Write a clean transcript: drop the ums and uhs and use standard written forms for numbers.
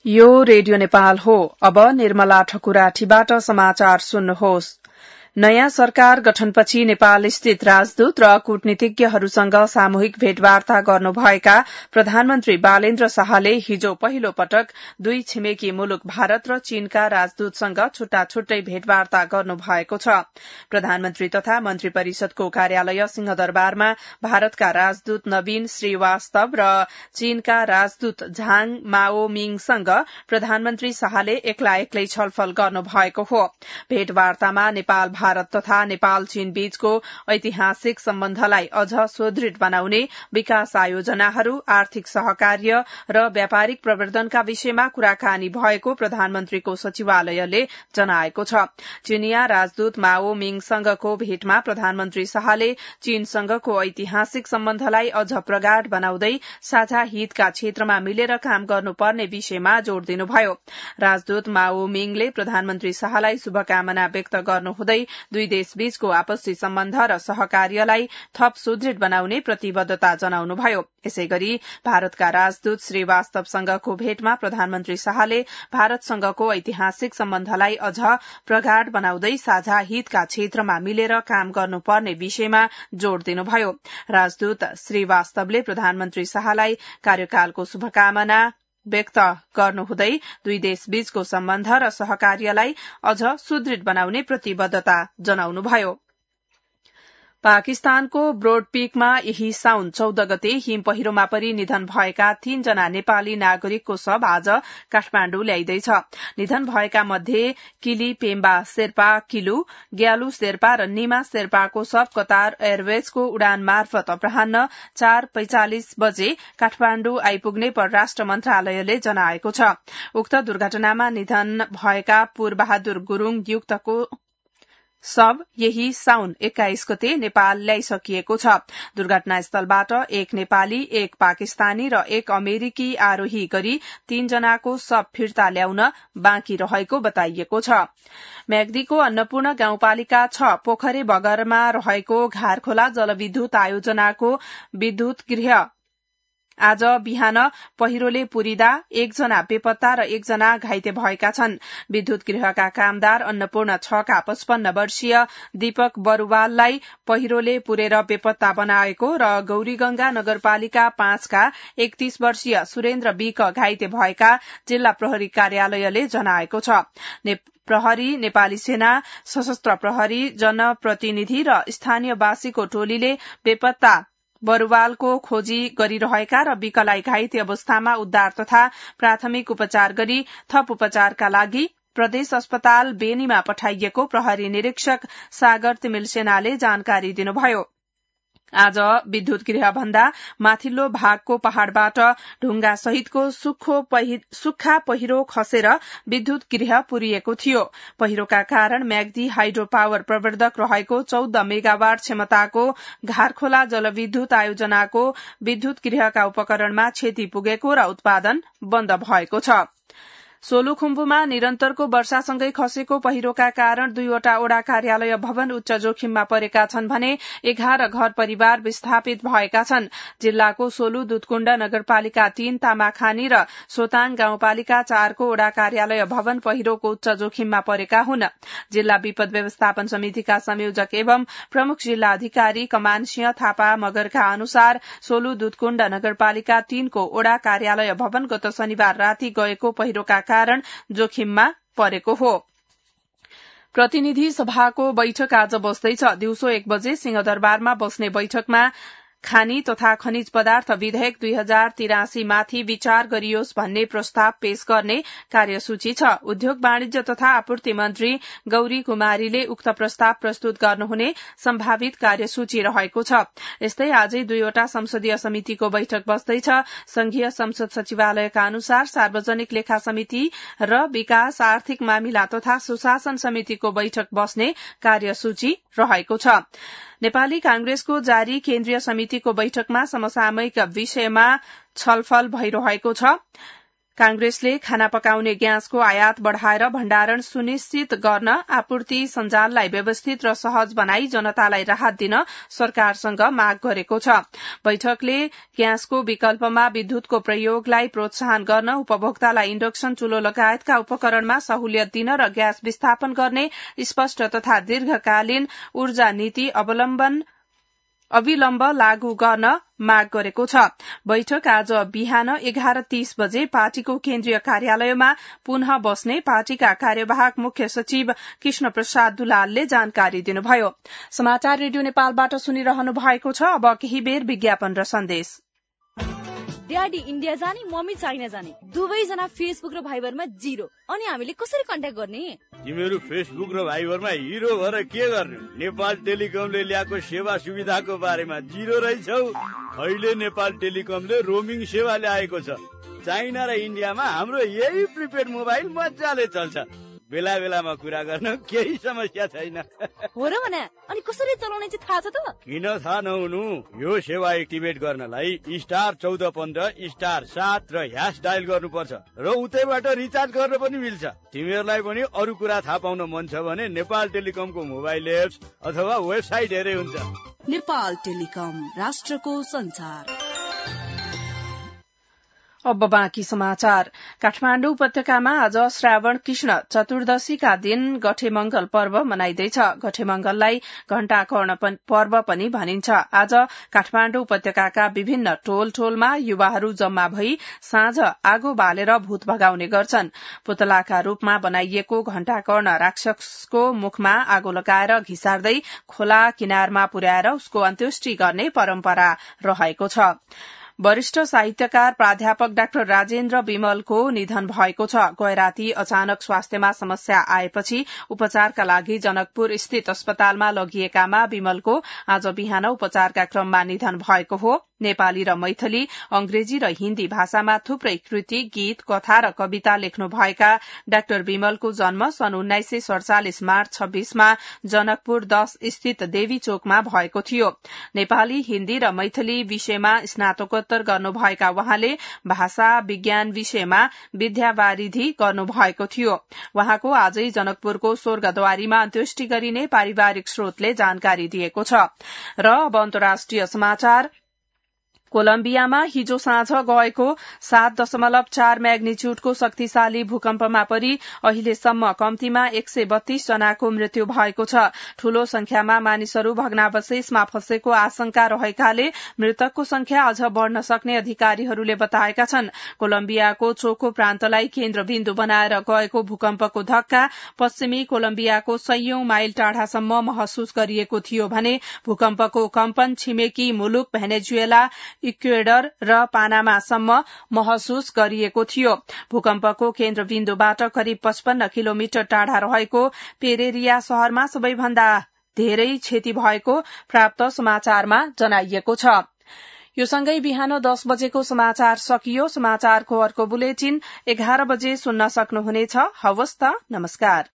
यो रेडियो नेपाल हो। अब निर्मला ठकुराठीबाट समाचार सुन्नुहोस्। नयाँ सरकार गठनपछि नेपाल स्थित राजदूत र कूटनीतिज्ञहरूसँग सामूहिक भेटवार्ता गर्नुभएका प्रधानमन्त्री बालेन्द्र शाहले हिजो पहिलो पटक दुई छिमेकी मुलुक भारत र चीनका राजदूतसँग छुट्टा छुट्टै भेटवार्ता गर्नुभएको छ। प्रधानमन्त्री तथा मन्त्री परिषदको कार्यालय सिंहदरबारमा भारतका राजदूत नवीन श्रीवास्तव र चीनका राजदूत झाङ माओमिङसँग प्रधानमन्त्री शाहले एक्लै छलफल गर्नुभएको हो। भेटवार्तामा नेपाल भारत तथा नेपाल चीन बीचको ऐतिहासिक सम्बन्धलाई अझ सुदृढ़ बनाउने, विकास आयोजनाहरू, आर्थिक सहकार्य र व्यापारिक प्रवर्धनका विषयमा कुराकानी भएको प्रधानमन्त्रीको सचिवालयले जनाएको छ। चीनिया राजदूत माओ मिङसँगको भेटमा प्रधानमन्त्री शाहले चीनसँगको ऐतिहासिक सम्बन्धलाई अझ प्रगाढ़ बनाउँदै साझा हितका क्षेत्रमा मिलेर काम गर्नुपर्ने विषयमा जोड़ दिनुभयो। राजदूत माओ मिङले प्रधानमन्त्री शाहलाई शुभकामना व्यक्त गर्नुहुँदै दुई देशबीचको आपसी सम्बन्ध र सहकार्यलाई थप सुदृढ़ बनाउने प्रतिबद्धता जनाउनुभयो। यसैगरी भारतका राजदूत श्रीवास्तवसँगको भेटमा प्रधानमन्त्री शाहले भारतसँगको ऐतिहासिक सम्बन्धलाई अझ प्रगाढ़ बनाउँदै साझा हितका क्षेत्रमा मिलेर काम गर्नुपर्ने विषयमा जोड़ दिनुभयो। राजदूत श्रीवास्तवले प्रधानमन्त्री शाहलाई कार्यकालको शुभकामना व्यक्त गर्नुहुँदै दुई देशबीचको सम्बन्ध र सहकार्यलाई अझ सुदृढ़ बनाउने प्रतिबद्धता जनाउनुभयो। पाकिस्तानको ब्रोडपीकमा यही साउन 14 गते हिम पहिरोमा परि निधन भएका 3 जना नेपाली नागरिकको शव आज काठमाण्डु ल्याइदैछ। निधन भएका मध्ये किली पेम्बा शेर्पा किलु, ग्यालु शेर्पा र निमा शेर्पाको शव कतार एयरवेजको उडान मार्फत अपराह्न 4:45 बजे काठमाण्डु आइपुग्ने परराष्ट्र मन्त्रालयले जनाएको छ। उक्त दुर्घटनामा निधन भएका पूर्वबहादुर गुरूङ युक्तको शव यही साउन 21 गते नेपाल ल्याइसकिएको छ। दुर्घटनास्थलबाट एक नेपाली, एक पाकिस्तानी र एक अमेरिकी आरोही गरी 3 जनाको शव फिर्ता ल्याउन बाँकी रहेको बताइएको छ। म्याग्दीको अन्नपूर्ण गाउँपालिका 6 पोखरे बगरमा रहेको घारखोला जलविद्युत आयोजनाको विद्युत गृह आज बिहान पहिरोले पुरिदा 1 जना बेपत्ता र 1 जना घाइते भएका छन्। विद्युत गृहका कामदार अन्नपूर्ण 6 का 55 वर्षीय दीपक बरुवाललाई पहिरोले पुरेर बेपत्ता बनाएको र गौरीगंगा नगरपालिका 5 का 31 वर्षीय सुरेन्द्र बीक घाइते भएका जिल्ला प्रहरी कार्यालयले जनाएको छ। प्रहरी, नेपाली सेना, सशस्त्र प्रहरी, जनप्रतिनिधि र स्थानीयवासीको टोलीले बेपत्ता बरुवालको खोजी गरिरहेका र बीकलाई घाइते अवस्थामा उद्धार तथा प्राथमिक उपचार गरी थप उपचारका लागि प्रदेश अस्पताल बेनीमा पठाइएको प्रहरी निरीक्षक सागर तिमिल सेनाले जानकारी दिनुभयो। आज विद्युत गृह भन्दा माथिल्लो भागको पहाड़बाट ढुंगा सहितको सुक्खा पहिरो खसेर विद्युत गृह पुरिएको थियो। पहिरोका कारण म्याग्दी हाइड्रो पावर प्रवर्धक रहेको 14 मेगावाट क्षमताको घारखोला जलविद्युत आयोजनाको विद्युत गृहका उपकरणमा क्षति पुगेको र उत्पादन बन्द भएको छ। सोलुखुम्बुमा निरन्तरको वर्षासँगै खसेको पहिरोका कारण 2वटा ओडा कार्यालय भवन उच्च जोखिममा परेका छन् भने 11 घर परिवार विस्थापित भएका छन्। जिल्लाको सोलु, दुधकुण्ड नगरपालिका 3, तामाखानी र सोताङ गाउँपालिका 4 को ओडा कार्यालय भवन पहिरोको उच्च जोखिममा परेका हुन्। जिल्ला विपद व्यवस्थापन समितिका संयोजक एवं प्रमुख जिल्ला अधिकारी कमान सिंह थापा मगरका अनुसार सोलु, दुधकुण्ड नगरपालिका 3 को ओडा कार्यालय भवन गत शनिबार राति गएको पहिरोका कारण जोखिममा परेको हो। प्रतिनिधि सभाको बैठक आज बस्दैछ। दिउँसो 1 बजे सिंहदरबारमा बस्ने बैठकमा खानी तथा खनिज पदार्थ विधेयक 2083 माथि विचार गरियोस् भन्ने प्रस्ताव पेश गर्ने कार्यसूची छ। उद्योग वाणिज्य तथा आपूर्ति मन्त्री गौरी कुमारीले उक्त प्रस्ताव प्रस्तुत गर्नुहुने सम्भावित कार्यसूची रहेको छ। यस्तै आजै 2वटा संसदीय समितिको बैठक बस्दैछ। संघीय संसद सचिवालयका अनुसार सार्वजनिक लेखा समिति र विकास, आर्थिक मामिला तथा सुशासन समितिको बैठक बस्ने कार्यसूची रहेको छ। नेपाली कांग्रेसको जारी केन्द्रीय समितिको बैठकमा समसामयिक विषयमा छलफल भइरहेको छ। कांग्रेसले खाना पकाउने ग्यासको आयात बढ़ाएर भण्डारण सुनिश्चित गर्न आपूर्ति सञ्जाललाई व्यवस्थित र सहज बनाई जनतालाई राहत दिन सरकारसँग माग गरेको छ। बैठकले ग्यासको विकल्पमा विद्युतको प्रयोगलाई प्रोत्साहन गर्न, उपभोक्तालाई इन्डक्सन चुलो लगायतका उपकरणमा सहुलियत दिन र ग्यास विस्थापन गर्ने स्पष्ट तथा दीर्घकालीन ऊर्जा नीति अविलम्ब लागू गर्न माग गरेको छ। बैठक आज बिहान 11:30 बजे पार्टीको केन्द्रीय कार्यालयमा पुनः बस्ने पार्टीका कार्यवाहक मुख्य सचिव कृष्ण प्रसाद दुलालले जानकारी दिनुभयो। समाचार रेडियो नेपालबाट सुनिरहनु भएको छ। अब केही बेर विज्ञापन र सन्देश। ड्याडी इन्डिया जाने, मम्मी चाइना जाने, दुवैजना फेसबुक र भाइबरमा 0। अनि हामीले कसरी कन्ट्याक्ट गर्ने? तिमीहरू फेसबुक र भाइबरमा हिरो भएर के गर्ने? नेपाल टेलिकमले ल्याएको सेवा सुविधाको बारेमा 0 रहेछौ। अहिले नेपाल टेलिकमले रोमिङ सेवा ल्याएको छ। चाइना र इन्डियामा हाम्रो यही प्रिपेड मोबाइल मजाले चल्छ। बेला बेलामा कुरा गर्न केही समस्या छैन। हो र भने अनि कसरी चलाउने चाहिँ थाहा छ त? किन थाहा नहुनु? यो सेवा एक्टिभेट गर्नलाई *1415 *7 र # डायल गर्नुपर्छ र उतैबाट रिचार्ज गर्न पनि मिल्छ। तिमीहरूलाई पनि अरू कुरा थाहा पाउन मन छ भने नेपाल टेलिकमको मोबाइल एप्स अथवा वेबसाइट हेरे हुन्छ। नेपाल टेलिकम, राष्ट्रको संचार। अब बाँकी समाचार। काठमाडौँ उपत्यकामा आज श्रावण कृष्ण चतुर्दशीका दिन गठेमंगल पर्व मनाइँदैछ। गठेमंगललाई घण्टाकर्ण पर्व पनि भनिन्छ। आज काठमाडौँ उपत्यकाका विभिन्न टोलमा युवाहरू जम्मा भई साँझ आगो बालेर भूत भगाउने गर्छन्। पुतलाका रूपमा बनाइएको घण्टाकर्ण राक्षसको मुखमा आगो लगाएर घिसार्दै खोला किनारमा पुर्याएर उसको अन्त्येष्टि गर्ने परम्परा रहेको छ। वरिष्ठ साहित्यकार प्राध्यापक डाक्टर राजेन्द्र विमलको निधन भएको छ। गएराती अचानक स्वास्थ्यमा समस्या आएपछि उपचारका लागि जनकपुर स्थित अस्पतालमा लगिएकामा विमलको आज बिहान उपचारका क्रममा निधन भएको हो। नेपाली र मैथिली, अंग्रेजी र हिन्दी भाषामा थुप्रै कृति, गीत, कथा र कविता लेख्नुभएका डाक्टर विमलको जन्म सन् 1947 मार्च 26 मा जनकपुर 10 स्थित देवी चोकमा भएको थियो। नेपाली, हिन्दी र मैथिली विषयमा स्नातकोत्तर गर्नुभएका उहाँले भाषा विज्ञान विषयमा विद्यावारिधि गर्नुभएको थियो। उहाँको आजै जनकपुरको स्वर्गद्वारीमा अन्त्येष्टि गरिने पारिवारिक स्रोतले जानकारी दिएको छ। र अब अन्तर्राष्ट्रिय समाचार। कोलम्बियामा हिजो साँझ गएको 7.4 म्याग्निच्युडको शक्तिशाली भूकम्पमा परि अहिलेसम्म कम्तीमा 132 जनाको मृत्यु भएको छ। ठूलो संख्यामा मानिसहरू भग्नावशेषमा फँसेको आशंका रहेकाले मृतकको संख्या अझ बढ़न सक्ने अधिकारीहरूले बताएका छन्। कोलम्बियाको चोको प्रान्तलाई केन्द्रबिन्दु बनाएर गएको भूकम्पको धक्का पश्चिमी कोलम्बियाको 100 माइल टाढासम्म महसुस गरिएको थियो भने भूकम्पको कम्पन छिमेकी मुलुक भेनेजुएला, इक्वेडर र पानामासम्म महसुस गरिएको थियो। भूकम्पको केन्द्रबिन्दुबाट करिब 55 किलोमिटर टाढा रहेको पेरेरिया शहरमा सबैभन्दा धेरै क्षति भएको प्राप्त समाचारमा जनाइएको छ। यो सँगै बिहान 10 बजेको समाचार सकियो। समाचारको अर्को बुलेटिन 11 बजे सुन्न सक्नुहुनेछ। हवस् त, नमस्कार।